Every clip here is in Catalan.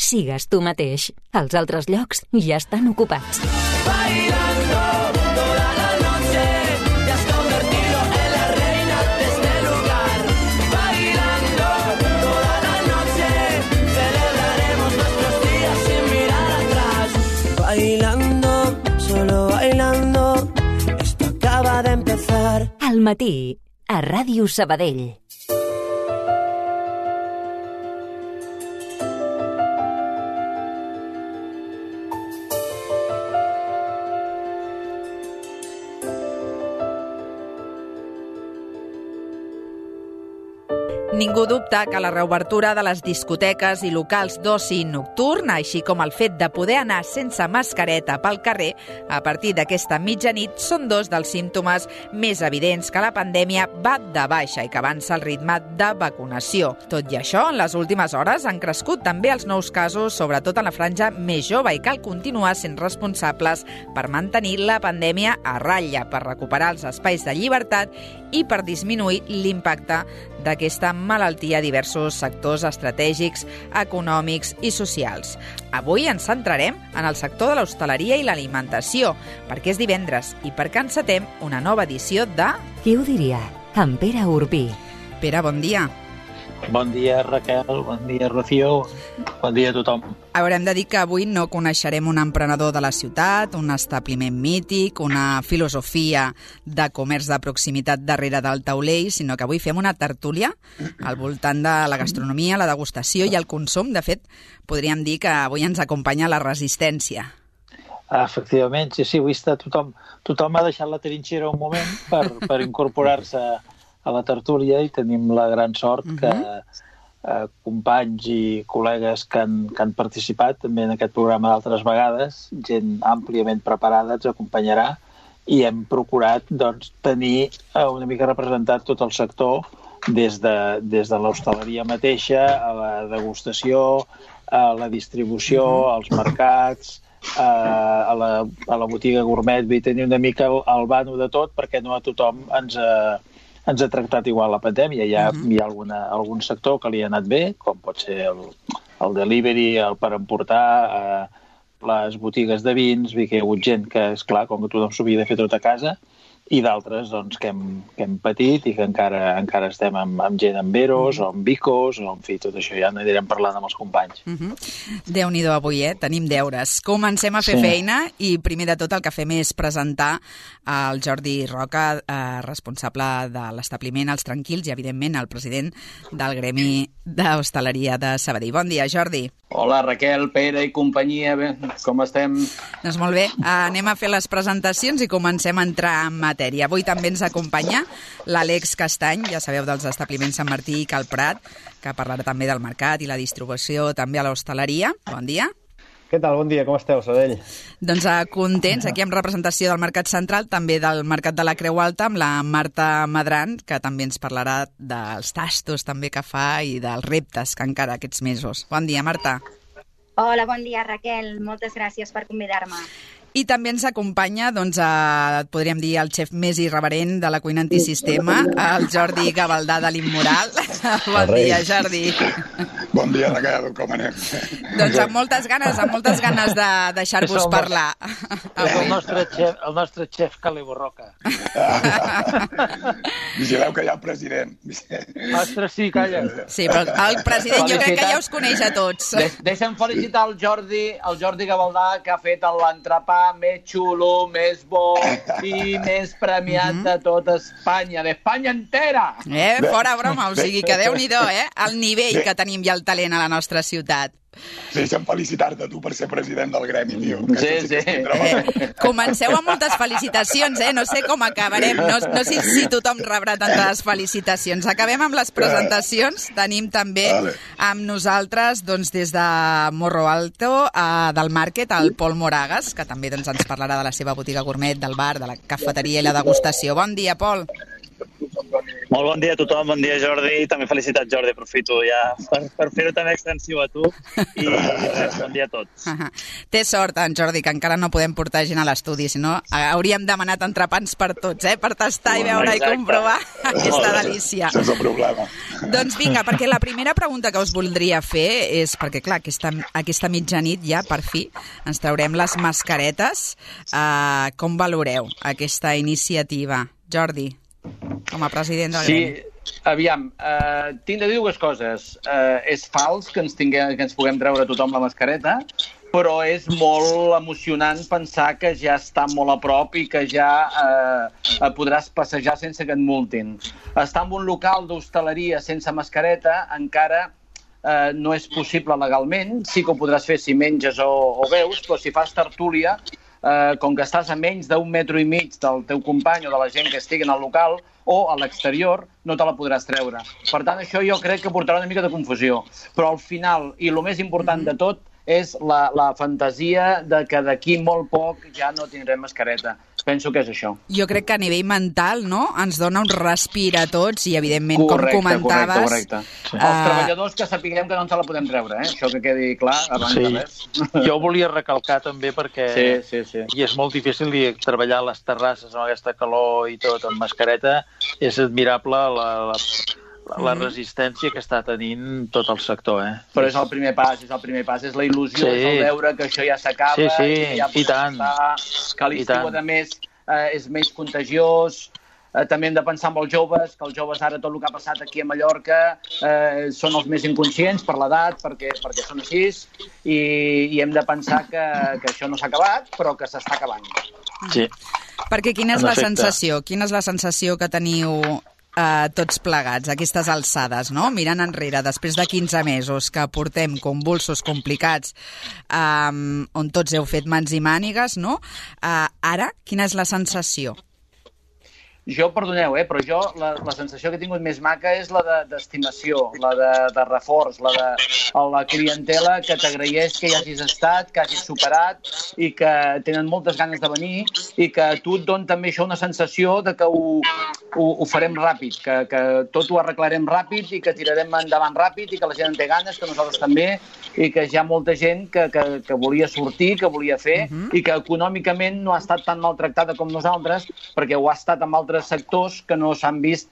sigues tu mateix. Els altres llocs ja estan ocupats. Bailando toda la noche, te has convertido en la reina de este lugar. Bailando toda la noche, celebraremos nuestros días sin mirar atrás. Bailando, solo bailando, esto acaba de empezar. Al matí, a Ràdio Sabadell. Ningú dubta que la reobertura de les discoteques i locals d'oci nocturn, així com el fet de poder anar sense mascareta pel carrer a partir d'aquesta mitjanit, són dos dels símptomes més evidents que la pandèmia va de baixa i que avança el ritme de vacunació. Tot i això, en les últimes hores han crescut també els nous casos, sobretot en la franja més jove, i cal continuar sent responsables per mantenir la pandèmia a ratlla, per recuperar els espais de llibertat i per disminuir l'impacte d'aquesta malaltia a diversos sectors estratègics, econòmics i socials. Avui ens centrarem en el sector de l'hostaleria i l'alimentació, perquè és divendres i perquè encetem una nova edició de... Qui ho diria? En Pere Urbí. Pere, bon dia. Bon dia, Raquel, bon dia, Rocío, bon dia a tothom. Haurem de dir que avui no coneixerem un emprenedor de la ciutat, un establiment mític, una filosofia de comerç de proximitat darrere del taulell, sinó que avui fem una tertúlia al voltant de la gastronomia, la degustació i el consum. De fet, podríem dir que avui ens acompanya la resistència. Efectivament, sí, avui està tothom ha deixat la trinxera un moment per incorporar-se a la tertúlia i tenim la gran sort que companys i col·legues que han participat també en aquest programa d'altres vegades, gent àmpliament preparada, ens acompanyarà i hem procurat tenir una mica representat tot el sector des de l'hostaleria mateixa, a la degustació, a la distribució, als mercats, a la botiga gourmet, vull tenir una mica el vano de tot perquè no a tothom ens ha tractat igual la pandèmia. Hi ha algun sector que li ha anat bé, com pot ser el delivery, el per emportar, les botigues de vins, que hi ha hagut gent que, esclar, com que tothom s'ho havia de fer tot a casa, i d'altres que hem patit i que encara estem amb gent amb Eros o amb Bicos, o en fi, tot això ja anirem parlant amb els companys. Déu-n'hi-do avui, tenim deures. Comencem a fer feina i primer de tot el que fem és presentar el Jordi Roca, responsable de l'establiment Els Tranquils i, evidentment, el president del Gremi d'Hostaleria de Sabadell. Bon dia, Jordi. Hola, Raquel, Pere i companyia, com estem? Doncs molt bé, anem a fer les presentacions i comencem a entrar en matèria. Avui també ens acompanya l'Àlex Castany, ja sabeu, dels establiments Sant Martí i Cal Prat, que parlarà també del mercat i la distribució també a l'hostaleria. Bon dia. Què tal? Bon dia, com esteu, Sabadell? Doncs contents, aquí amb representació del Mercat Central, també del Mercat de la Creu Alta, amb la Marta Madran, que també ens parlarà dels tastos també que fa i dels reptes que encara aquests mesos. Bon dia, Marta. Hola, bon dia, Raquel. Moltes gràcies per convidar-me. I també ens acompanya, doncs, podríem dir, el xef més irreverent de la cuina antisistema, el Jordi Gavaldà de l'Immoral. Bon dia, Jordi. Bon dia, Raquel, com anem? Doncs amb moltes ganes de deixar-vos parlar. És el nostre xef Calebo Roca. Vigileu que hi ha el president. Ostres, sí, calla. Sí, però el president jo crec que ja us coneix a tots. Deixa'm felicitar el Jordi Gavaldà, que ha fet l'entrepà més xulo, més bo i més premiat de tota Espanya, d'Espanya entera! Fora broma, o sigui que Déu-n'hi-do, el nivell que tenim i el talent a la nostra ciutat. Deixa'm felicitar-te tu per ser president del gremi, tio. Sí. Comenceu amb moltes felicitacions, no sé com acabarem, no sé si tothom rebrà tantes felicitacions. Acabem amb les presentacions, tenim també amb nosaltres, doncs, des de Morro Alto, del Market, el Pol Moragas, que també ens parlarà de la seva botiga gourmet, del bar, de la cafeteria i la degustació. Bon dia, Pol. Molt bon dia a tothom, bon dia Jordi, i també felicitats Jordi, aprofito ja per fer-ho també extensiu a tu, i res, bon dia a tots. Té sort, en Jordi, que encara no podem portar gent a l'estudi, si no hauríem demanat entrepans per tots, per tastar i veure i comprovar aquesta delícia. Sense problema. Doncs vinga, perquè la primera pregunta que us voldria fer és, perquè clar, aquesta mitjanit ja, per fi, ens traurem les mascaretes. Com valoreu aquesta iniciativa? Jordi, com a president del Gremi. Sí, aviam, tinc de dir dues coses. És fals que ens puguem treure tothom la mascareta, però és molt emocionant pensar que ja està molt a prop i que ja podràs passejar sense que et multin. Estar en un local d'hostaleria sense mascareta encara no és possible legalment. Sí que ho podràs fer si menges o beus, però si fas tertúlia, com que estàs a menys d'1,5 metres del teu company o de la gent que estigui en el local o a l'exterior, no te la podràs treure. Per tant, això jo crec que portarà una mica de confusió. Però al final, i el més important de tot, és la fantasia de que d'aquí molt poc ja no tindrem mascareta. Penso que és això. Jo crec que a nivell mental, no?, ens dona un respir a tots i, evidentment, com comentaves... Correcte. Els treballadors que sapiguem que no ens la podem treure, això que quedi clar abans de res. Jo ho volia recalcar també perquè sí. I és molt difícil treballar a les terrasses amb aquesta calor i tot amb mascareta. És admirable la resistència que està tenint tot el sector, Però és el primer pas, és la il·lusió, és el veure que això ja s'acaba, que ja podem estar, que l'estiu, a més, és menys contagiós. També hem de pensar en els joves, que els joves ara tot el que ha passat aquí a Mallorca són els més inconscients per l'edat, perquè són així, i hem de pensar que això no s'ha acabat, però que s'està acabant. Sí. Perquè quina és la sensació? Quina és la sensació que teniu tots plegats, aquestes alçades, no? Mirant enrere, després de 15 mesos que portem convulsos complicats, on tots heu fet mans i mànigues, no? Ara, quina és la sensació? Jo, perdoneu, però jo la sensació que he tingut més maca és la d'estimació, la de reforç, la de la clientela que t'agraeix que hi hagis estat, que hagis superat i que tenen moltes ganes de venir i que a tu et dona també això una sensació de que ho farem ràpid, que tot ho arreglarem ràpid i que tirarem endavant ràpid i que la gent en té ganes, que nosaltres també, i que hi ha molta gent que volia sortir, que volia fer i que econòmicament no ha estat tan maltractada com nosaltres perquè ho ha estat amb altres sectors que no s'han vist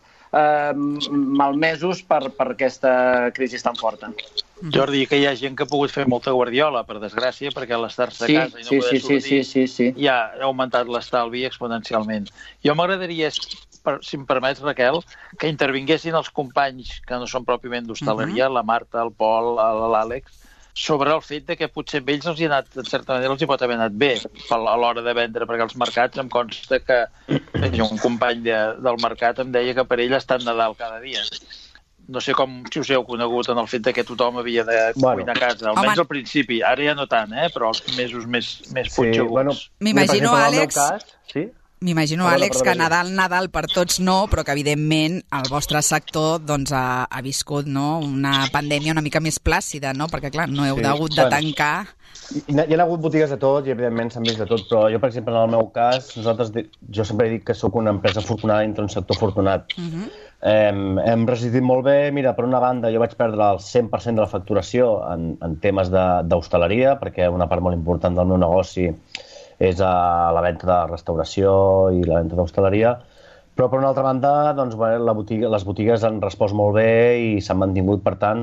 malmesos per aquesta crisi tan forta. Jordi, que hi ha gent que ha pogut fer molta guardiola, per desgràcia, perquè l'estar-se a casa i no poder sortir ja ha augmentat l'estalvi exponencialment. Jo m'agradaria, si em permets, Raquel, que intervinguessin els companys que no són pròpiament d'hostaleria, la Marta, el Pol, l'Àlex, sobre el fet que potser a ells els hi ha anat, en certa manera, els hi pot haver anat bé a l'hora de vendre, perquè els mercats em consta que un company del mercat em deia que per ell està en Nadal cada dia. No sé si us heu conegut en el fet que tothom havia de cuinar a casa, almenys al principi, ara ja no tant, però els mesos més punxeguts. M'imagino, Àlex... Sí? M'imagino, Àlex, que Nadal per tots no, però que, evidentment, el vostre sector ha viscut una pandèmia una mica més plàcida, no? Perquè, clar, no heu hagut de tancar... Hi ha hagut botigues de tot i, evidentment, s'han vist de tot, però jo, per exemple, en el meu cas, jo sempre he dit que sóc una empresa afortunada dintre un sector afortunat. Hem resistit molt bé. Mira, per una banda, jo vaig perdre el 100% de la facturació en temes d'hostaleria, perquè una part molt important del meu negoci és a la venda de restauració i la venda d'hostaleria, però per una altra banda les botigues han respost molt bé i s'han mantingut. Per tant,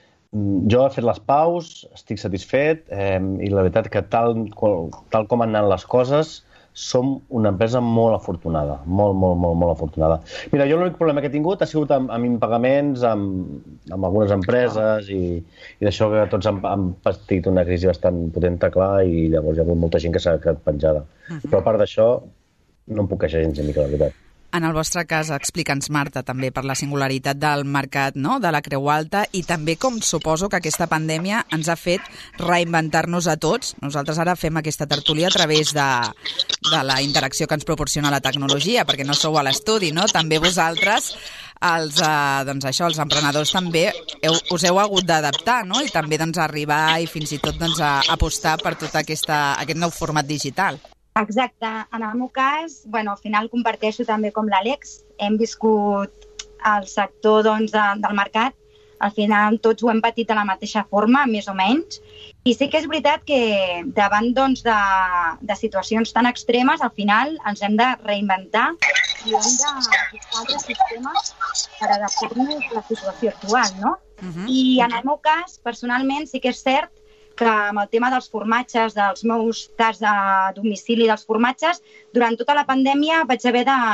jo he fet les paus, estic satisfet i la veritat que tal com han anat les coses som una empresa molt afortunada, molt afortunada. Mira, jo l'únic problema que he tingut ha sigut amb impagaments, amb algunes empreses i d'això que tots han patit una crisi bastant potenta, clar, i llavors hi ha hagut molta gent que s'ha quedat penjada. Però a part d'això, no em puc queixar gens de mica, la veritat. En el vostre cas, explica'ns, Marta, també per la singularitat del mercat, no?, de la Creu Alta, i també com suposo que aquesta pandèmia ens ha fet reinventar-nos a tots. Nosaltres ara fem aquesta tertúlia a través de la interacció que ens proporciona la tecnologia, perquè no sou a l'estudi, no? També vosaltres, els emprenedors, també us heu hagut d'adaptar, no?, i també arribar i fins i tot apostar per tot aquest nou format digital. Exacte. En el meu cas, al final comparteixo també com l'Àlex. Hem viscut el sector doncs, del mercat, al final tots ho hem patit de la mateixa forma, més o menys, i sí que és veritat que davant doncs, de situacions tan extremes, al final ens hem de reinventar i hem de buscar altres sistemes per adaptar-nos a la situació actual, no? I en el meu cas, personalment, sí que és cert que amb el tema dels formatges, dels meus tasts de domicili dels formatges, durant tota la pandèmia vaig haver de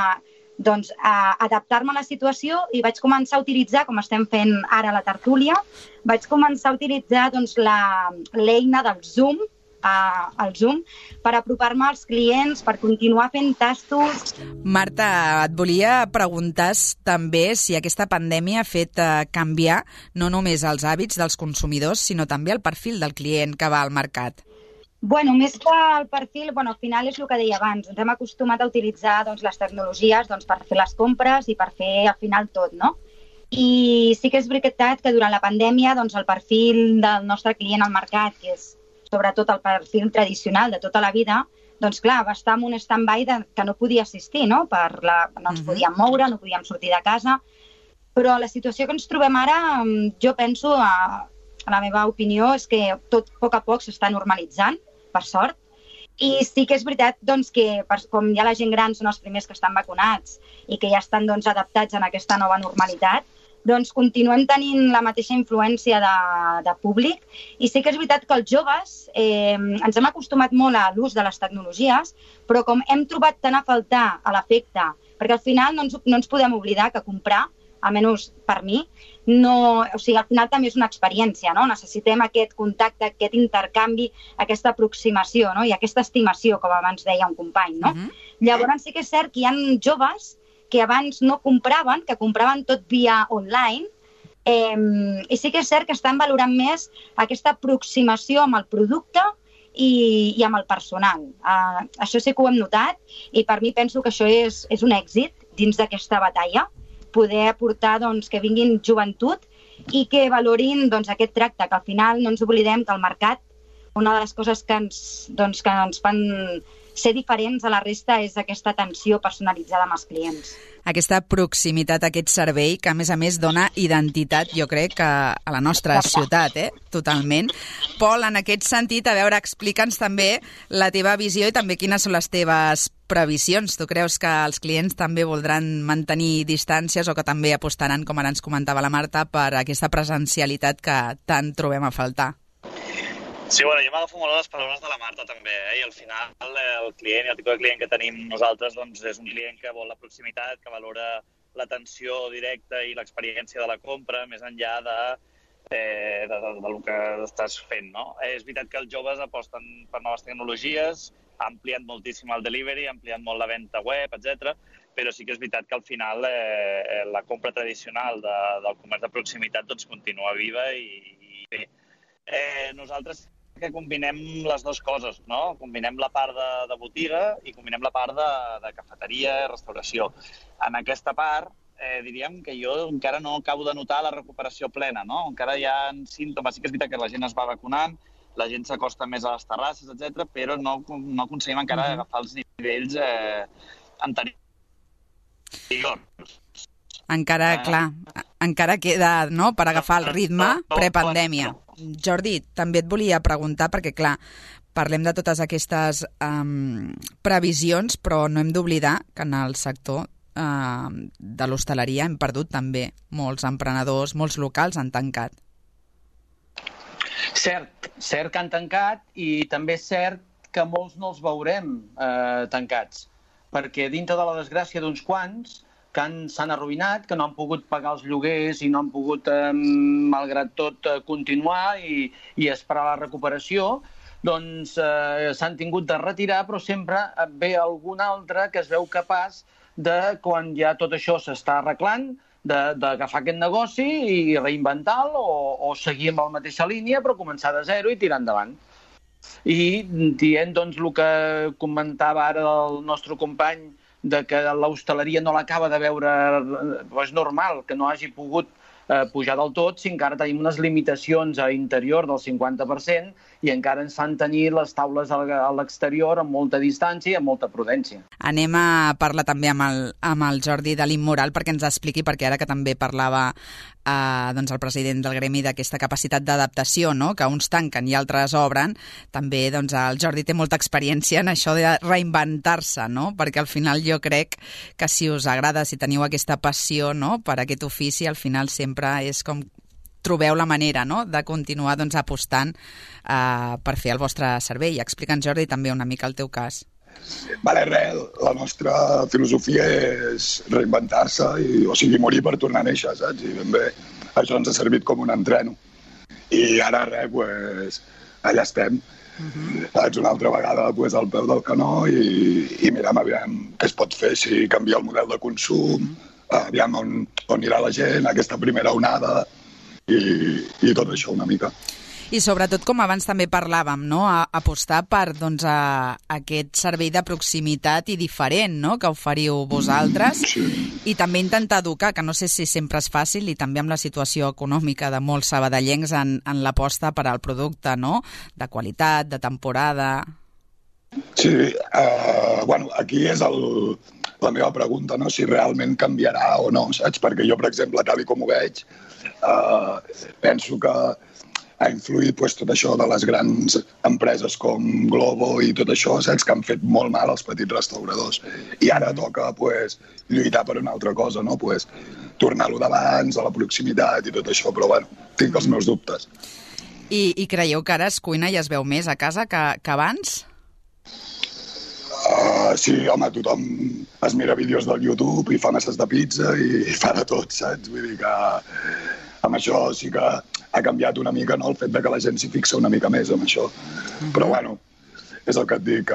adaptar-me a la situació i vaig començar a utilitzar, com estem fent ara a la tertúlia, vaig començar a utilitzar l'eina del Zoom, el Zoom, per apropar-me als clients, per continuar fent tastos. Marta, et volia preguntar també si aquesta pandèmia ha fet canviar no només els hàbits dels consumidors, sinó també el perfil del client que va al mercat. Bueno, més que el perfil, al final és el que deia abans. Ens hem acostumat a utilitzar les tecnologies per fer les compres i per fer al final tot, no? I sí que és veritat que durant la pandèmia el perfil del nostre client al mercat, que és sobretot el perfil tradicional de tota la vida, clar, va estar en un stand-by que no podia assistir, no? No ens podíem moure, no podíem sortir de casa, però la situació que ens trobem ara, jo penso, a la meva opinió, és que tot a poc s'està normalitzant, per sort, i sí que és veritat que com ja la gent gran són els primers que estan vacunats i que ja estan adaptats a aquesta nova normalitat, continuem tenint la mateixa influència de públic i sí que és veritat que els joves ens hem acostumat molt a l'ús de les tecnologies, però com hem trobat tant a faltar a l'efecte, perquè al final no ens podem oblidar que comprar, almenys per mi, al final també és una experiència, no? Necessitem aquest contacte, aquest intercanvi, aquesta aproximació, no? I aquesta estimació, com abans deia un company, no? Llavors sí que és cert que hi ha joves que abans no compraven, que compraven tot via online, i sí que és cert que estan valorant més aquesta aproximació amb el producte i amb el personal. Això sí que ho hem notat i per mi penso que això és un èxit dins d'aquesta batalla, poder aportar que vinguin joventut i que valorin aquest tracte, que al final no ens oblidem que el mercat, una de les coses que ens fan ser diferents a la resta és aquesta atenció personalitzada amb els clients. Aquesta proximitat, aquest servei, que a més dona identitat, jo crec, que a la nostra ciutat, totalment. Pol, en aquest sentit, a veure, explica'ns també la teva visió i també quines són les teves previsions. Tu creus que els clients també voldran mantenir distàncies o que també apostaran, com ara ens comentava la Marta, per aquesta presencialitat que tant trobem a faltar? Sí, jo m'agafo molt a les paraules de la Marta també, i al final el client i el tipus de client que tenim nosaltres és un client que vol la proximitat, que valora l'atenció directa i l'experiència de la compra, més enllà del que estàs fent, no? És veritat que els joves aposten per noves tecnologies, ha ampliat moltíssim el delivery, ha ampliat molt la venda web, etc. Però sí que és veritat que al final la compra tradicional del comerç de proximitat continua viva i bé. Nosaltres que combinem les dues coses, no? Combinem la part de botiga i combinem la part de cafeteria, restauració. En aquesta part, diríem que jo encara no acabo de notar la recuperació plena, no? Encara hi ha símptomes, sí que és veritat que la gent es va vacunant, la gent s'acosta més a les terrasses, etc, però no aconseguim encara agafar els nivells anteriors. Encara queda, no?, per agafar el ritme prepandèmia. Jordi, també et volia preguntar, perquè, clar, parlem de totes aquestes previsions, però no hem d'oblidar que en el sector de l'hostaleria hem perdut també molts emprenedors, molts locals han tancat. Cert que han tancat i també és cert que molts no els veurem tancats, perquè dintre de la desgràcia d'uns quants que s'han arruïnat, que no han pogut pagar els lloguers i no han pogut, malgrat tot, continuar i esperar la recuperació, doncs s'han tingut de retirar, però sempre ve algun altre que es veu capaç de, quan ja tot això s'està arreglant, d'agafar aquest negoci i reinventar-lo o seguir amb la mateixa línia, però començar de zero i tirar endavant. I dient, doncs, el que comentava ara el nostre company, de que l'hostaleria no l'acaba de veure, és normal que no hagi pogut pujar del tot si encara tenim unes limitacions a interior del 50% i encara ens fan tenir les taules a l'exterior amb molta distància i amb molta prudència. Anem a parlar també amb el Jordi de l'Immoral perquè ens expliqui, perquè ara que també parlava doncs el president del gremi d'aquesta capacitat d'adaptació, no? Que uns tanquen i altres obren, també doncs, el Jordi té molta experiència en això de reinventar-se, no? Perquè al final jo crec que si us agrada, si teniu aquesta passió, no? Per aquest ofici, al final sempre és com trobeu la manera, no? De continuar doncs, apostant per fer el vostre servei. Explica'ns, Jordi, també una mica el teu cas. Vale, la nostra filosofia és reinventar-se, o sigui, morir per tornar a néixer, saps? I ben bé, això ens ha servit com un entreno. I ara, pues, allà estem. Saps? Una altra vegada pues, al peu del canó i mirem aviam què es pot fer, si canvia el model de consum, aviam on anirà la gent, aquesta primera onada i tot això una mica. I sobretot, com abans també parlàvem, no? Apostar per doncs, aquest servei de proximitat i diferent, no? Que oferiu vosaltres. Sí. I també intentar educar, que no sé si sempre és fàcil, i també amb la situació econòmica de molts sabadellencs en l'aposta per al producte, no? De qualitat, de temporada. Sí, bueno, aquí és la meva pregunta, no? Si realment canviarà o no, saps? Perquè jo, per exemple, tal com ho veig, penso que ha influït pues, tot això de les grans empreses com Globo i tot això, saps? Que han fet molt mal als petits restauradors. I ara toca pues, lluitar per una altra cosa, no? Pues, tornar-lo d'abans, a la proximitat i tot això, però bueno, tinc els meus dubtes. I creieu que ara es cuina i es veu més a casa que abans? Sí, home, tothom es mira vídeos del YouTube i fa masses de pizza i fa de tot, saps? Vull dir que amb això sí que ha canviat una mica, no? El fet de que la gent s'hi fixa una mica més amb això. Però, bueno, és el que et dic,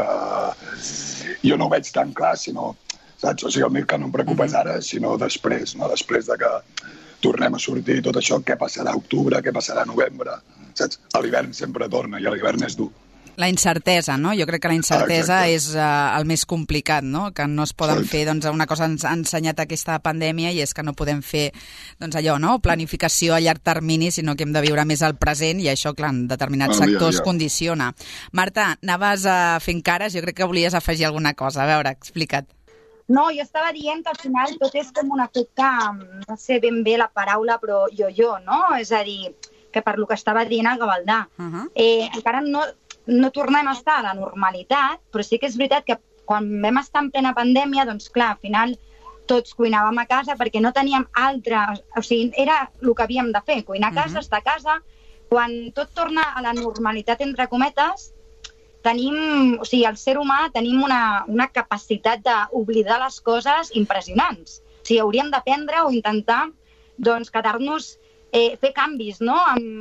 jo no ho veig tan clar, sinó, saps? O sigui, el que no em preocupa és ara, sinó després, no? Després de que tornem a sortir tot això, què passarà a octubre, què passarà a novembre, saps? A l'hivern sempre torna i a l'hivern és dur. La incertesa, no? Jo crec que la incertesa és el més complicat, no? Que no es poden fer, doncs una cosa ens ha ensenyat aquesta pandèmia i és que no podem fer, doncs allò, no? Planificació a llarg termini, sinó que hem de viure més el present i això, clar, en determinats sectors condiciona. Marta, anaves fent cares, jo crec que volies afegir alguna cosa. A veure, explica't. No, jo estava dient que al final tot és com un efecte, no sé ben bé la paraula, però jo, no? És a dir, que per lo que estava dient el Gavaldà. Encara no tornem a estar a la normalitat, però sí que és veritat que quan vam estar en plena pandèmia, doncs clar, al final tots cuinàvem a casa perquè no teníem altra... O sigui, era el que havíem de fer, cuinar a casa, estar a casa. Quan tot torna a la normalitat, entre cometes, tenim... O sigui, el ser humà tenim una capacitat d'oblidar les coses impressionants. O sigui, hauríem d'aprendre o intentar doncs, quedar-nos... fer canvis, no?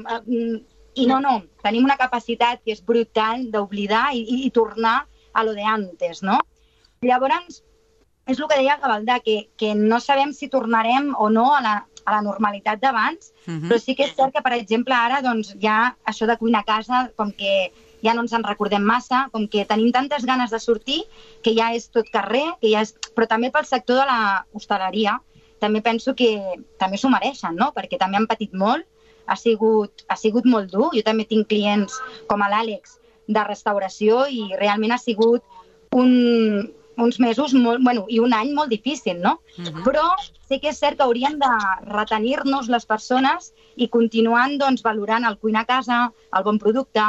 I no, tenim una capacitat que és brutal d'oblidar i tornar a lo de antes, no? Llavors, és el que deia Gavaldà, que no sabem si tornarem o no a la normalitat d'abans, però sí que és cert que, per exemple, ara doncs, ja això de cuinar a casa, com que ja no ens en recordem massa, com que tenim tantes ganes de sortir, que ja és tot carrer, però també pel sector de la hostaleria, també penso que també s'ho mereixen, no? Perquè també han patit molt, ha sigut molt dur. Jo també tinc clients com l'Àlex de restauració i realment ha sigut uns mesos i un any molt difícil, no? Però sí que és cert que hauríem de retenir-nos les persones i continuant doncs, valorant el cuinar a casa, el bon producte,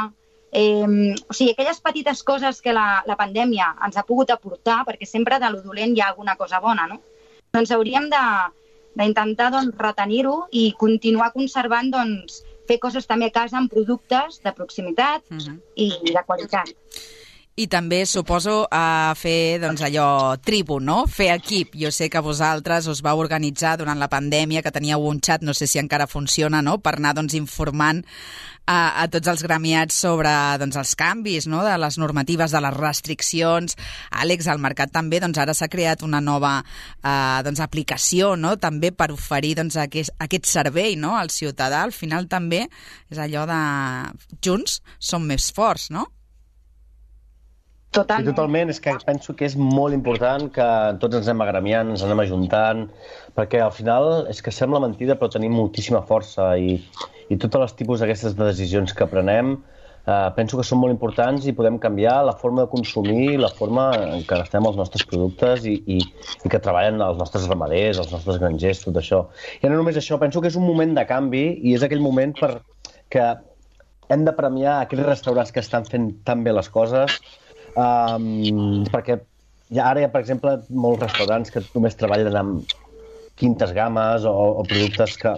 o sigui, aquelles petites coses que la pandèmia ens ha pogut aportar, perquè sempre de lo dolent hi ha alguna cosa bona, no? Doncs hauríem d'intentar doncs, retenir-ho i continuar conservant, doncs, fer coses també a casa amb productes de proximitat i de qualitat. I també suposo fer doncs, allò tribu, no? Fer equip. Jo sé que vosaltres us vau organitzar durant la pandèmia, que teníeu un xat, no sé si encara funciona, no? Per anar doncs, informant a tots els gremiats sobre doncs, els canvis, no? De les normatives, de les restriccions. Àlex, al mercat també doncs, ara s'ha creat una nova doncs, aplicació, no? També per oferir doncs, aquest servei, no? Al ciutadà. Al final també és allò de junts som més forts, no? Totalment. Sí, totalment, és que penso que és molt important que tots ens anem agremiant, ens anem ajuntant, perquè al final és que sembla mentida però tenim moltíssima força i tots els tipus d'aquestes decisions que prenem penso que són molt importants i podem canviar la forma de consumir, la forma en què gastem els nostres productes i que treballen els nostres ramaders, els nostres grangers, tot això. I no només això, penso que és un moment de canvi i és aquell moment que hem de premiar aquells restaurants que estan fent tan bé les coses, perquè ara hi ha, per exemple, molts restaurants que només treballen amb quintes games o productes que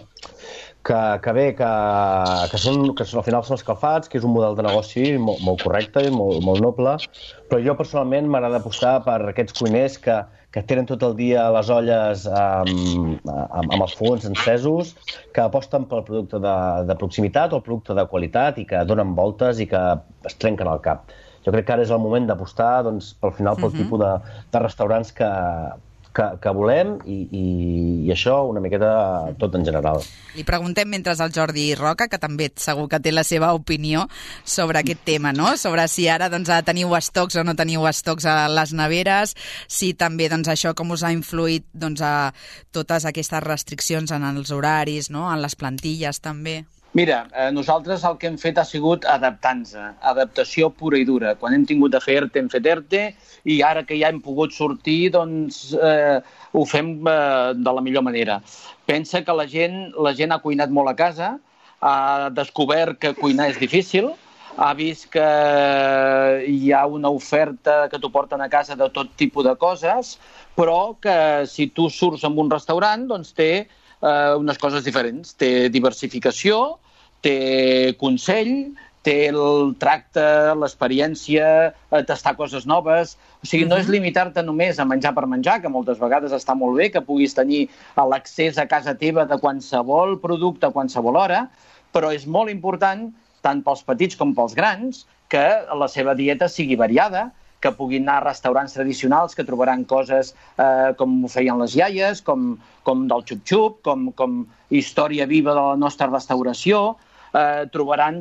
al final són escalfats, que és un model de negoci molt correcte i molt noble, però jo personalment m'agrada apostar per aquests cuiners que tenen tot el dia les olles amb els fogons encesos, que aposten pel producte de proximitat o el producte de qualitat i que donen voltes i que es trenquen al cap. Jo crec que ara és el moment d'apostar pel tipus de restaurants que volem i això una miqueta tot en general. Li preguntem mentre al Jordi Roca, que també segur que té la seva opinió sobre aquest tema, no? Sobre si ara teniu estocs o no teniu estocs a les neveres, si també això com us ha influït a totes aquestes restriccions en els horaris, no? En les plantilles també. Mira, nosaltres el que hem fet ha sigut adaptar-nos, adaptació pura i dura. Quan hem tingut de fer ERTE, hem fet ERTE, i ara que ja hem pogut sortir, ho fem de la millor manera. Pensa que la gent ha cuinat molt a casa, ha descobert que cuinar és difícil, ha vist que hi ha una oferta que t'ho porten a casa de tot tipus de coses, però que si tu surts en un restaurant, té unes coses diferents. Té diversificació, té consell, té el tracte, l'experiència, tastar coses noves. O sigui, no és limitar-te només a menjar per menjar, que moltes vegades està molt bé, que puguis tenir l'accés a casa teva de qualsevol producte a qualsevol hora, però és molt important, tant pels petits com pels grans, que la seva dieta sigui variada, que puguin anar a restaurants tradicionals que trobaran coses com ho feien les iaies, com del xup-xup, com història viva de la nostra restauració. Trobaran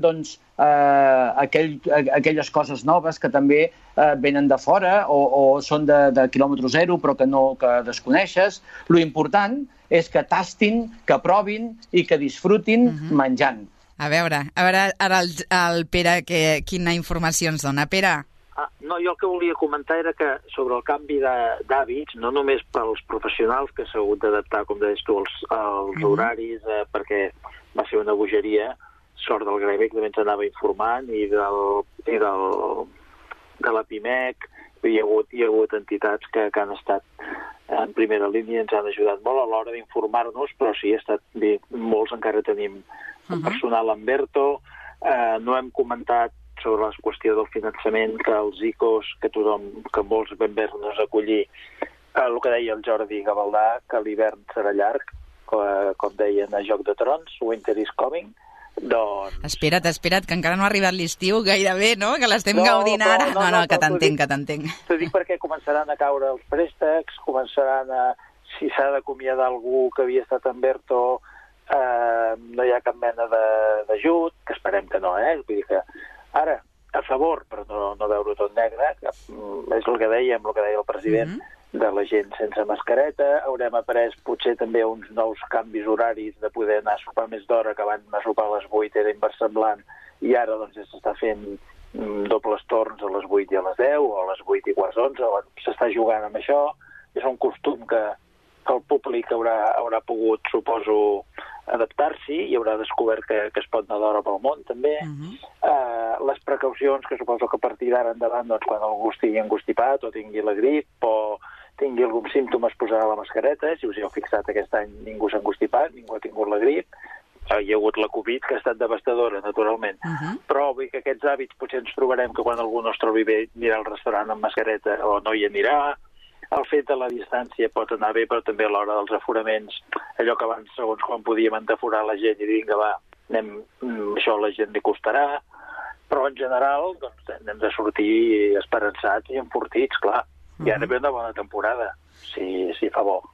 aquelles coses noves que també venen de fora o són de quilòmetre zero però que desconeixes. Lo important és que tastin, que provin i que disfrutin menjant. A veure ara el Pere quina informació ens dona. Pere? No, jo el que volia comentar era que sobre el canvi d'hàbits, no només pels professionals que s'ha hagut d'adaptar, com deies tu, als horaris, perquè va ser una bogeria, sort del Gremi, que també ens anava informant, i de la PIMEC, hi ha hagut entitats que han estat en primera línia, ens han ajudat molt a l'hora d'informar-nos, però sí, ha estat bé, molts encara tenim personal en Berto, no hem comentat sobre la qüestió del finançament, que els ICOs, que molts ben bé nos acollir, el que deia el Jordi Gavaldà, que l'hivern serà llarg, com deien a Joc de Trons, Winter is coming, doncs... Espera't, que encara no ha arribat l'estiu gairebé, no? Que l'estem gaudint ara. No, que t'entenc. T'ho dic perquè començaran a caure els préstecs, si s'ha d'acomiadar algú que havia estat en Berto, no hi ha cap mena d'ajut, que esperem que no, vull dir que ara, a favor, però no veure tot negre, és el que deia el president, de la gent sense mascareta. Haurem après potser també uns nous canvis horaris de poder anar a sopar més d'hora, que abans anar a sopar a les 8 era inversemblant, i ara ja s'està fent dobles torns a les 8 i a les 10, o a les 8 i quarts 11, s'està jugant amb això. És un costum que el públic haurà pogut, suposo, adaptar-s'hi i haurà descobert que es pot anar d'hora pel món, també. Les precaucions, que suposo que a partir d'ara endavant, quan algú estigui encostipat o tingui la grip o tingui algun símptoma es posarà la mascareta. Si us heu fixat, aquest any ningú s'ha encostipat, ningú ha tingut la grip. Hi ha hagut la Covid, que ha estat devastadora, naturalment. Però vull que aquests hàbits potser ens trobarem que quan algú no es trobi bé anirà al restaurant amb mascareta o no hi anirà. El fet de la distància pot anar bé, però també a l'hora dels aforaments, allò que abans, segons quan podíem entaforar la gent i dir, vinga, va, això a la gent li costarà, però en general hem de sortir esperançats i enfortits, clar. I ara ve una bona temporada, si fa bo.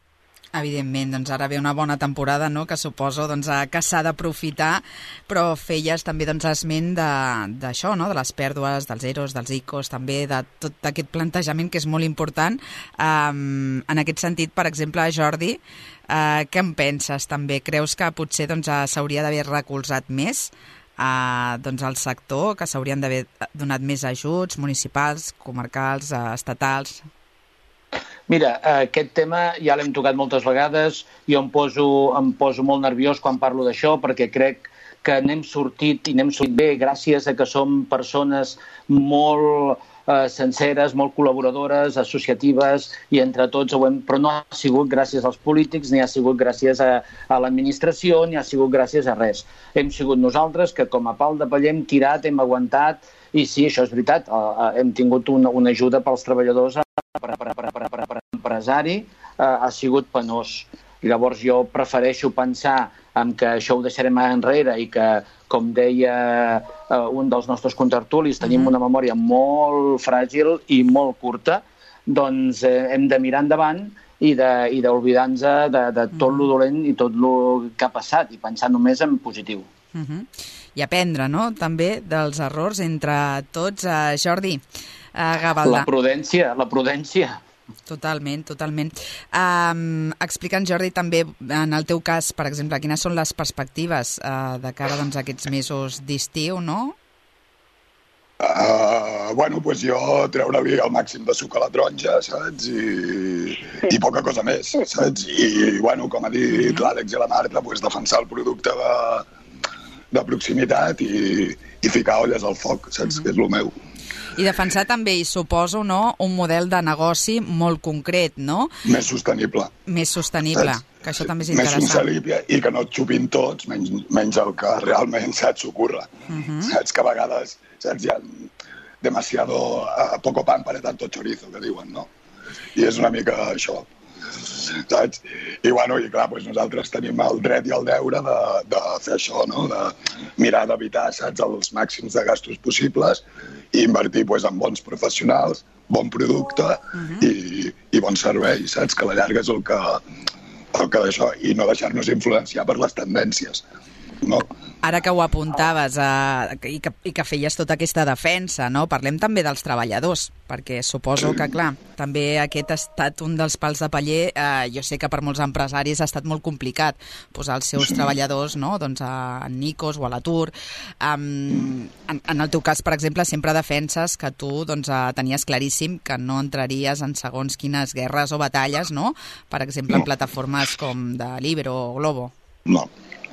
Evidentment, doncs ara ve una bona temporada, no?, que suposo que s'ha d'aprofitar, però feies també esment d'això, no?, de les pèrdues, dels EROs, dels ICOs, també de tot aquest plantejament que és molt important. En aquest sentit, per exemple, Jordi, què en penses també? Creus que potser s'hauria d'haver recolzat més al sector, que s'haurien d'haver donat més ajuts municipals, comarcals, estatals? Mira, aquest tema ja l'hem tocat moltes vegades. Jo em poso molt nerviós quan parlo d'això perquè crec que n'hem sortit i n'hem sortit bé gràcies a que som persones molt senceres, molt col·laboradores, associatives, i entre tots però no ha sigut gràcies als polítics, ni ha sigut gràcies a l'administració, ni ha sigut gràcies a res. Hem sigut nosaltres que com a pal de paller hem tirat, hem aguantat, i sí, això és veritat, hem tingut una ajuda pels treballadors per empresari, ha sigut penós. Llavors jo prefereixo pensar en que això ho deixarem enrere i que, com deia un dels nostres contertulis, tenim una memòria molt fràgil i molt curta, doncs hem de mirar endavant i d'oblidar-nos de tot lo dolent i tot lo que ha passat i pensar només en positiu. I aprendre, no?, també dels errors entre tots. Jordi Gavaldà. La prudència. Totalment. Explica'ns, Jordi, també en el teu cas, per exemple, quines són les perspectives de cara a aquests mesos d'estiu, no? Doncs jo treure-li el màxim de suc a la taronja, saps? I poca cosa més, saps? I, com ha dit l'Àlex i la Marta, defensar el producte de proximitat i ficar olles al foc, saps? Que és el meu. I defensar també, i suposo, no, un model de negoci molt concret, no? Més sostenible. Que això també és interessant. Més sostenible i que no et xupin tots, menys el que realment, saps, s'ocorre. Saps que a vegades, saps, hi ha demasiado poco pan para tanto chorizo, que diuen, no? I és una mica això, saps? I clar, nosaltres tenim el dret i el deure de fer això, no? De mirar d'evitar, saps, els màxims de gastos possibles i invertir en bons professionals, bon producte i bon servei, saps? Que a la llarga és el que d'això, i no deixar-nos influenciar per les tendències, no? Ara que ho apuntaves i que feies tota aquesta defensa, no? Parlem també dels treballadors, perquè suposo que, clar, també aquest ha estat un dels pals de paller. Jo sé que per molts empresaris ha estat molt complicat posar els seus treballadors, no?, en NICOs o a l'atur. En el teu cas, per exemple, sempre defenses que tu tenies claríssim que no entraries en segons quines guerres o batalles, no?, per exemple, en plataformes com de Libero o Globo. No.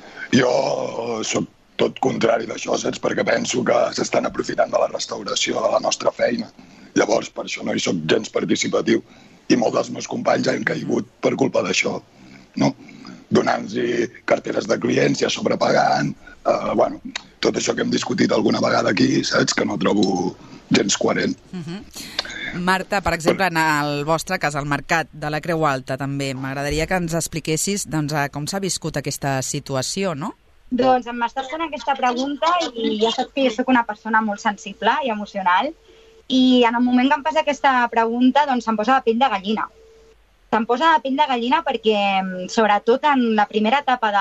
Jo soc tot contrari d'això, saps? Perquè penso que s'estan aprofitant de la restauració de la nostra feina. Llavors, per això no hi soc gens participatiu. I molts dels meus companys han caigut per culpa d'això, no? Donant-los carteres de clients, ja sobrepagant, tot això que hem discutit alguna vegada aquí, saps? Que no trobo gens coherent. Marta, per exemple, en el vostre cas, el mercat de la Creu Alta, també, m'agradaria que ens expliquessis com s'ha viscut aquesta situació, no? Doncs em m'estàs fent aquesta pregunta i ja saps que jo soc una persona molt sensible i emocional, i en el moment que em fas aquesta pregunta se'm posa la pell de gallina. Se'm posa la pell de gallina perquè, sobretot en la primera etapa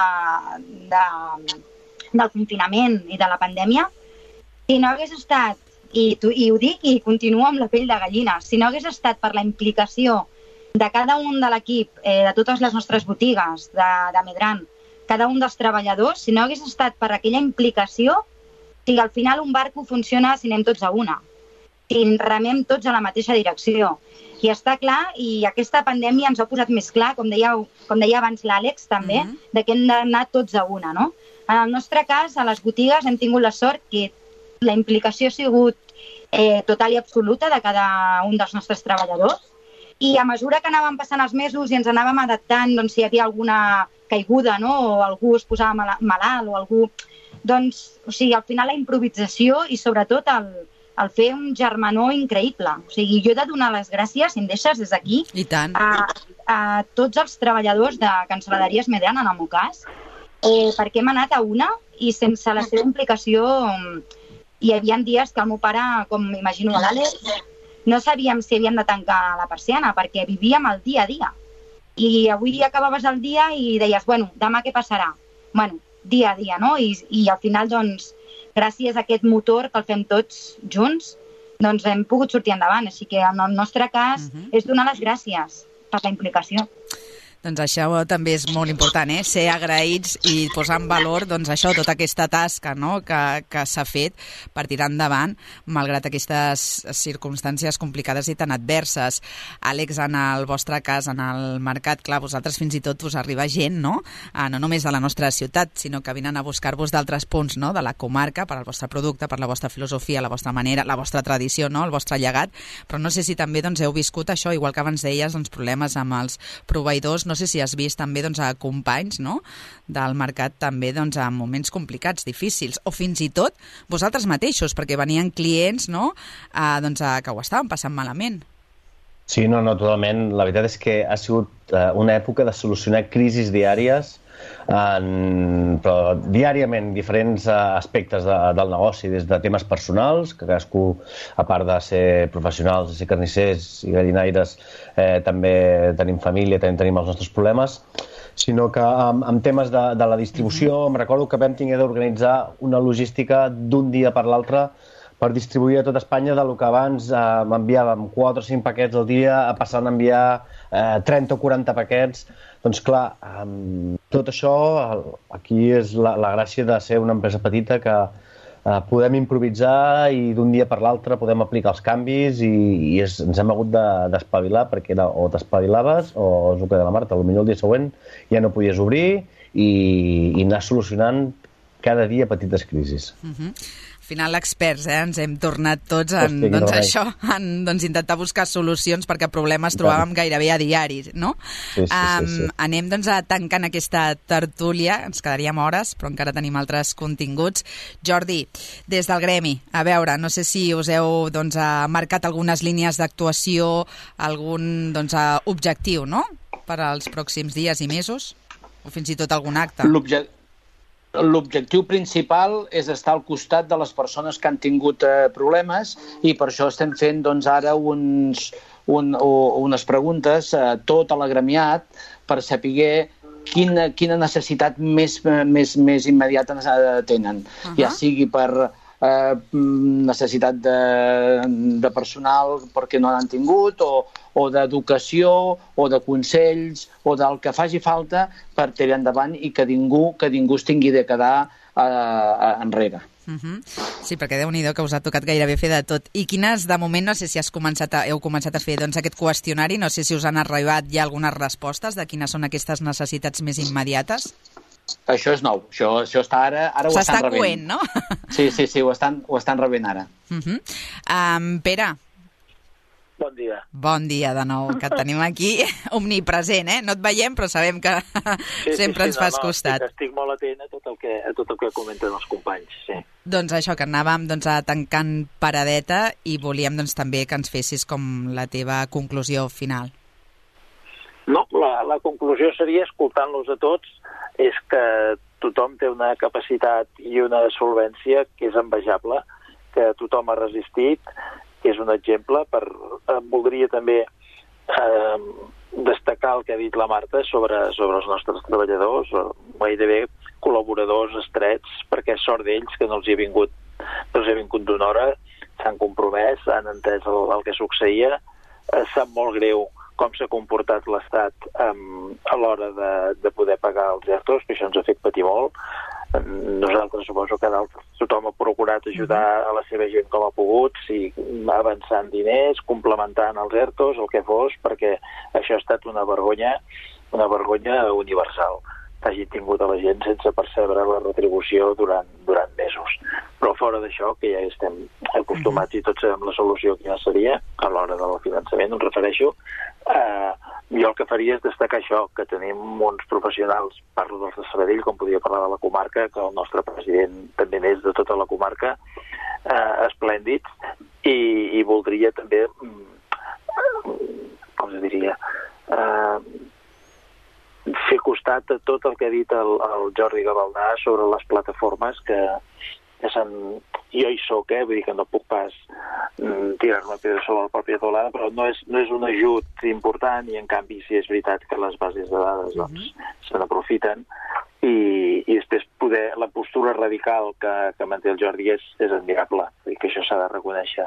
del confinament i de la pandèmia, si no hagués estat, i ho dic i continuo amb la pell de gallina, si no hagués estat per la implicació de cada un de l'equip, de totes les nostres botigues, de Medran, cada un dels treballadors, si no hagués estat per aquella implicació, si al final un barco funciona si anem tots a una, si remem tots a la mateixa direcció. I està clar, i aquesta pandèmia ens ho ha posat més clar, com deia abans l'Àlex també, de que hem d'anar tots a una, no? En el nostre cas, a les botigues hem tingut la sort que la implicació ha sigut total i absoluta de cada un dels nostres treballadors, i a mesura que anàvem passant els mesos i ens anàvem adaptant, si hi havia alguna caiguda, no?, o algú es posava malalt o algú... al final la improvisació i sobretot el fer un germanor increïble. Jo he de donar les gràcies, si em deixes des d'aquí, a tots els treballadors de Cancel·laderies Medran, en el meu cas, perquè hem anat a una i sense la seva implicació hi havia dies que el meu pare, com m'imagino a l'Àlex, no sabíem si havíem de tancar la persiana perquè vivíem el dia a dia. I avui acabaves el dia i deies, bueno, demà què passarà? Bueno, dia a dia, no? I al final, doncs, gràcies a aquest motor que el fem tots junts, doncs hem pogut sortir endavant. Així que en el nostre cas és donar les gràcies per la implicació. Doncs això també és molt important, ser agraïts i posar en valor això, tota aquesta tasca, no?, que s'ha fet per tirar endavant, malgrat aquestes circumstàncies complicades i tan adverses. Àlex, en el vostre cas, en el mercat, clar, vosaltres fins i tot us arriba gent, no?, no només de la nostra ciutat, sinó que vinen a buscar-vos d'altres punts, no?, de la comarca, per al vostre producte, per la vostra filosofia, la vostra manera, la vostra tradició, no?, el vostre llegat, però no sé si també heu viscut això, igual que abans deies, problemes amb els proveïdors. No sé si has vist també a companys, no?, del mercat també en moments complicats, difícils, o fins i tot vosaltres mateixos, perquè venien clients, no?, que ho estaven passant malament. Sí, no, totalment. La veritat és que ha sigut una època de solucionar crisis diàries, però diàriament diferents aspectes del negoci, des de temes personals, que cadascú, a part de ser professionals, de ser carnissers i gallinaires, també tenim família, tenim els nostres problemes, sinó que amb temes de la distribució, em recordo que vam haver d'organitzar una logística d'un dia per l'altre per distribuir a tot Espanya del que abans m'enviàvem 4 o 5 paquets al dia a passar a enviar 30 o 40 paquets. Doncs clar, tot això, aquí és la gràcia de ser una empresa petita, que podem improvisar i d'un dia per l'altre podem aplicar els canvis i ens hem hagut d'espavilar, perquè o t'espavilaves o és el que de la Marta, potser el dia següent ja no podies obrir i anar solucionant cada dia petites crisis. Al final, experts, ens hem tornat tots en intentar buscar solucions, perquè problemes trobàvem gairebé a diari, no? Sí. Anem tancant aquesta tertúlia, ens quedaríem hores, però encara tenim altres continguts. Jordi, des del gremi, a veure, no sé si us heu marcat algunes línies d'actuació, algun objectiu, no?, per als pròxims dies i mesos, o fins i tot algun acte. L'objectiu principal és estar al costat de les persones que han tingut problemes i per això estem fent ara unes preguntes a tot l'agremiat per saber quina necessitat més immediata tenen. Ja sigui per necessitat de personal perquè no l'han tingut, o d'educació, o de consells, o del que faci falta per tirar endavant i que ningú es tingui de quedar enrere. Sí, perquè Déu-n'hi-do que us ha tocat gairebé fer de tot. I quines, de moment, no sé si heu començat a fer aquest qüestionari, no sé si us han arribat ja algunes respostes de quines són aquestes necessitats més immediates? Això és nou, això està ara ho estan rebent. S'està coent, no? Sí, ho estan rebent ara. Pere. Bon dia. Bon dia de nou, que et tenim aquí omnipresent, No et veiem, però sabem que sempre ens fas costat. Estic molt atent a tot el que comenten els companys, sí. Doncs això, que anàvem tancant paradeta i volíem també que ens fessis com la teva conclusió final. No, la conclusió seria, escoltant-los a tots, és que tothom té una capacitat i una solvència que és envejable, que tothom ha resistit, que és un exemple. Voldria també destacar el que ha dit la Marta sobre els nostres treballadors, gairebé col·laboradors estrets, perquè és sort d'ells que no els hi ha vingut d'una hora, s'han compromès, han entès el que succeïa, sap molt greu com s'ha comportat l'Estat a l'hora de poder pagar els ERTOs, que això ens ha fet patir molt. Nosaltres, suposo que tothom ha procurat ajudar a la seva gent com ha pogut, avançant diners, complementant els ERTOs, el que fos, perquè això ha estat una vergonya universal. Hagi tingut a la gent sense percebre la retribució durant mesos. Però fora d'això, que ja estem acostumats i tots sabem la solució que ja seria a l'hora del finançament, em refereixo, jo el que faria és destacar això, que tenim uns professionals, parlo dels de Sabadell, com podria parlar de la comarca, que el nostre president també n'és de tota la comarca, esplèndids, i voldria també, com es diria, fer costat a tot el que ha dit el Jordi Gavaldà sobre les plataformes que jo hi soc, vull dir que no puc pas tirar-me pedra sobre la pròpia teulada, però no és un ajut important, i en canvi sí és veritat que les bases de dades doncs, se n'aprofiten, i després la postura radical que manté el Jordi és admirable, i que això s'ha de reconèixer.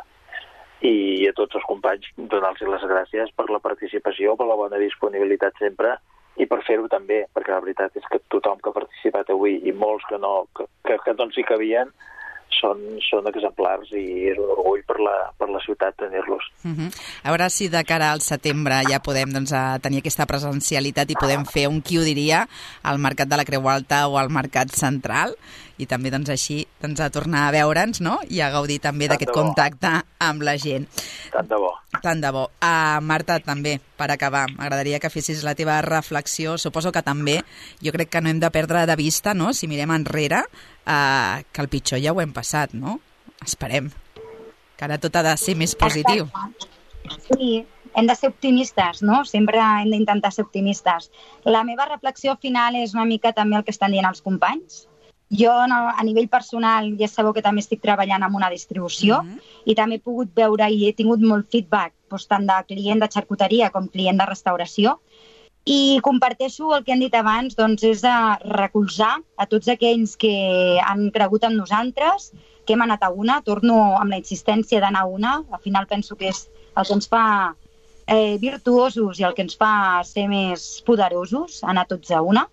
I a tots els companys donar-los les gràcies per la participació, per la bona disponibilitat sempre, i per fer-ho també, perquè la veritat és que tothom que ha participat avui, i molts que no s'hi cabien, són exemplars, i és un orgull per la ciutat tenir-los. A veure si de cara al setembre ja podem tenir aquesta presencialitat i podem fer un qui ho diria al Mercat de la Creu Alta o al Mercat Central, i també així a tornar a veure'ns, no? I a gaudir també d'aquest contacte amb la gent. Tant de bo. Tant de bo. Marta, també, per acabar, m'agradaria que fessis la teva reflexió. Suposo que també, jo crec que no hem de perdre de vista, no?, si mirem enrere, que el pitjor ja ho hem passat, no? Esperem. Que ara tot ha de ser més positiu. Sí, hem de ser optimistes, no? Sempre hem d'intentar ser optimistes. La meva reflexió final és una mica també el que estan dient els companys. Jo, a nivell personal, ja sabeu que també estic treballant en una distribució, i també he pogut veure i he tingut molt feedback, tant de client de xarcuteria com client de restauració, i comparteixo el que han dit abans, doncs és de recolzar a tots aquells que han cregut en nosaltres, que hem anat a una, torno amb la insistència d'anar a una, al final penso que és el que ens fa virtuosos i el que ens fa ser més poderosos, anar tots a una.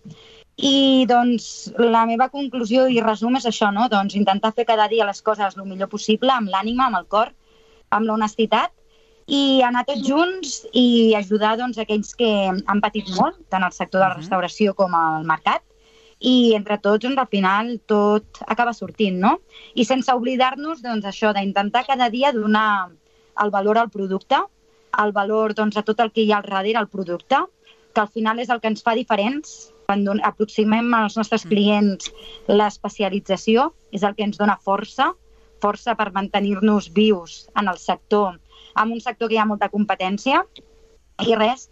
I doncs la meva conclusió i resum és això, no? Doncs intentar fer cada dia les coses el millor possible, amb l'ànima, amb el cor, amb l'honestitat, i anar tots junts i ajudar doncs aquells que han patit molt, tant al sector de la restauració com al mercat, i entre tots doncs, al final tot acaba sortint, no? I sense oblidar-nos doncs això, d'intentar cada dia donar el valor al producte, el valor doncs, a tot el que hi ha al darrere al producte, que al final és el que ens fa diferents. Quan aproximem als nostres clients l'especialització, és el que ens dona força per mantenir-nos vius en el sector, en un sector que hi ha molta competència. I res,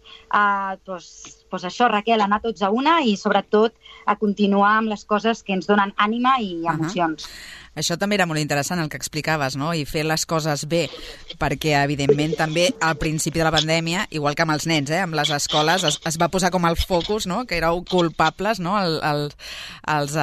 doncs això, Raquel, anar tots a una i sobretot a continuar amb les coses que ens donen ànima i emocions. Això també era molt interessant el que explicaves, no? I fer les coses bé, perquè evidentment també al principi de la pandèmia, igual que amb els nens, amb les escoles, es va posar com el focus, no?, que éreu culpables, no?, els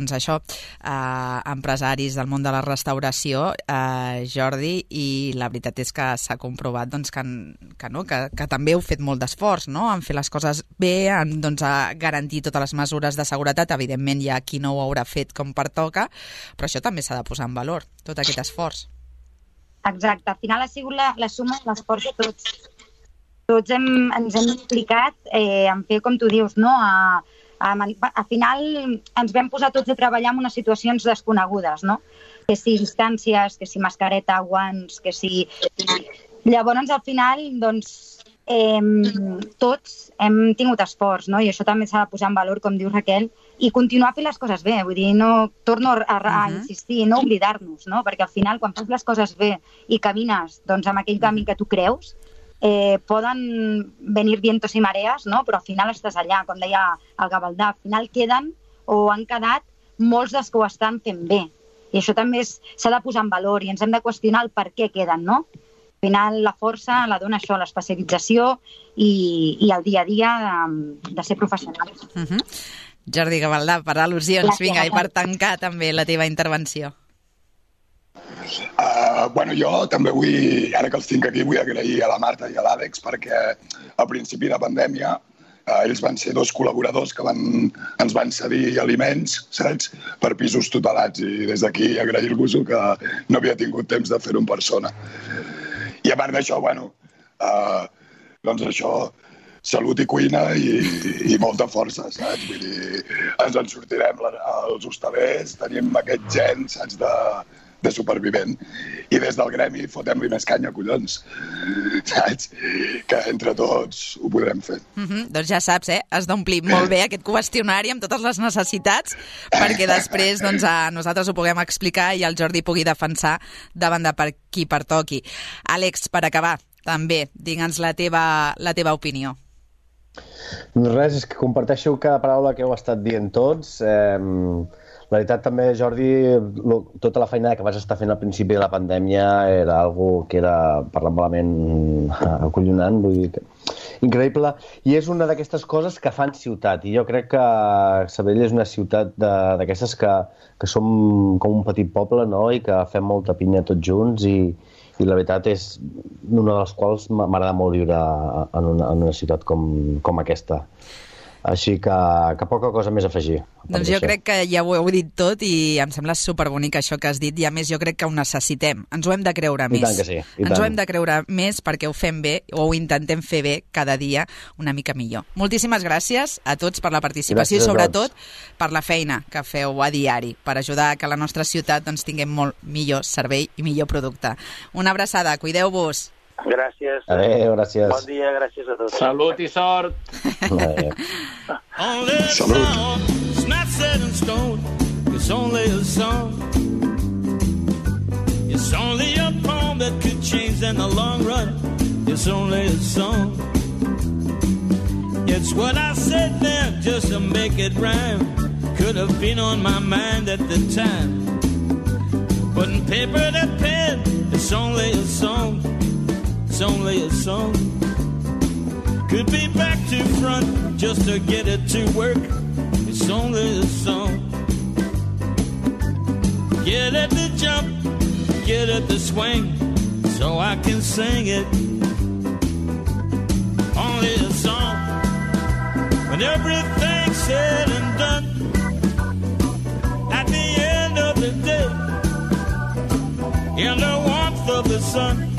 empresaris del món de la restauració, Jordi, i la veritat és que s'ha comprovat doncs, que també heu fet molt d'esforç, no?, en fer les coses bé, en garantir totes les mesures de seguretat. Evidentment hi ha qui no ho haurà fet com pertoca, però això també s'ha de posar en valor, tot aquest esforç. Exacte, al final ha sigut la suma de l'esforç de tots. Tots ens hem implicat en fer, com tu dius, no? Al final ens vam posar tots a treballar en unes situacions desconegudes, no? Que si distàncies, que si mascareta, guants, que si... Llavors, al final, doncs, tots hem tingut esforç, no? I això també s'ha de posar en valor, com diu Raquel, i continuar fent les coses bé, vull dir, no torno a insistir, no oblidar-nos, no? Perquè al final, quan fas les coses bé i camines doncs, amb aquell camí que tu creus, poden venir vientos i marees, no? Però al final estàs allà, com deia el Gavaldà, al final queden o han quedat molts dels que ho estan fent bé. I això també s'ha de posar en valor i ens hem de qüestionar el per què queden, no? Al final la força la dona això, l'especialització i el dia a dia de ser professionals. Jordi Gavaldà, per al·lusions, vinga, i per tancar també la teva intervenció. Jo també vull, ara que els tinc aquí, vull agrair a la Marta i a l'Àlex perquè a principi de pandèmia ells van ser 2 col·laboradors que ens van cedir aliments, saps?, per pisos tutelats, i des d'aquí agrair-vos-ho, que no havia tingut temps de fer-ho en persona. I a part d'això, doncs això, salut i cuina i molta força, saps? Vull dir, ens en sortirem els hostalers, tenim aquest gen, saps, de supervivent. I des del gremi fotem-li més canya, collons, saps? Que entre tots ho podrem fer. Doncs ja saps, has d'omplir molt bé aquest qüestionari amb totes les necessitats perquè després nosaltres ho puguem explicar i el Jordi pugui defensar davant de per qui pertoqui. Àlex, per acabar, també, digue'ns la teva opinió. Res, és que comparteixo cada paraula que heu estat dient tots. La veritat també, Jordi, tota la feina que vas estar fent al principi de la pandèmia era algo que era, parlant malament, acollonant, vull dir que increïble, i és una d'aquestes coses que fan ciutat, i jo crec que Sabadell és una ciutat d'aquestes que som com un petit poble, no?, i que fem molta pinya tots junts, i la veritat és una de les quals m'agrada molt viure en una ciutat com aquesta. Així que poca cosa més a afegir. Doncs jo crec que ja ho heu dit tot i em sembla superbonic això que has dit, i a més jo crec que ho necessitem. Ens ho hem de creure més. I tant que sí. Ens ho hem de creure més perquè ho fem bé o ho intentem fer bé cada dia una mica millor. Moltíssimes gràcies a tots per la participació i sobretot per la feina que feu a diari per ajudar a que la nostra ciutat tinguem molt millor servei i millor producte. Una abraçada, cuideu-vos. Gràcies. Adéu, gràcies. Bon dia, gràcies a tots. Salut i sort. Salut. It's not set in stone, it's only a song. It's only a poem that could change in the long run. It's only a song. It's what I said then, just to make it rhyme. Could have been on my mind at the time. Putting paper to pen, it's only a song. It's only a song. Could be back to front just to get it to work. It's only a song. Get it to jump, get it to swing, so I can sing it. Only a song. When everything's said and done, at the end of the day, in the warmth of the sun,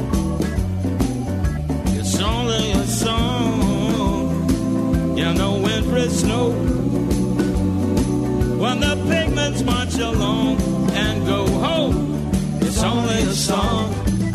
it's only a song. You know, wintry snow, when the pigments march along and go home, it's only a song.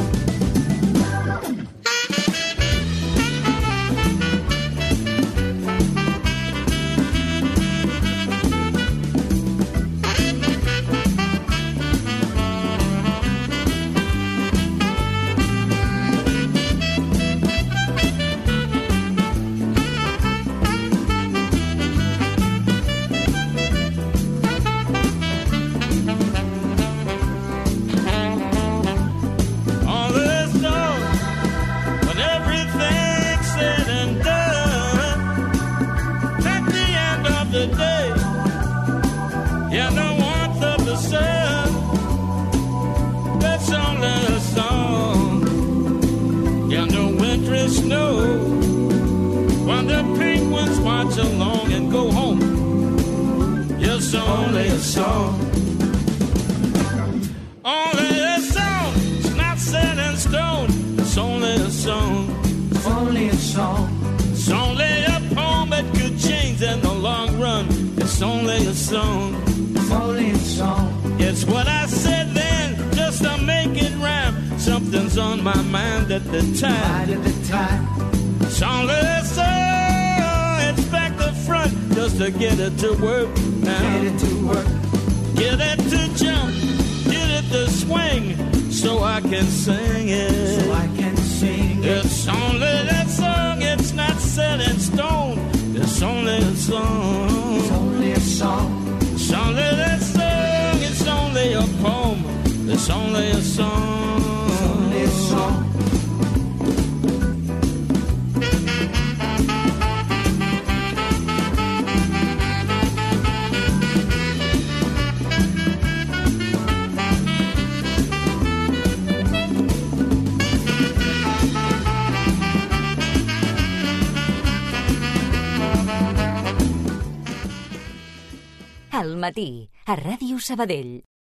At the time. It's only a song. It's back to front just to get it to work now. Get it to work. Get it to jump. Get it to swing so I can sing it. So I can sing it. It's only that song. It's not set in stone. It's only a song. It's only a song. It's only that song. It's only a poem. It's only a song. It's only a song. Al matí, a Ràdio Sabadell.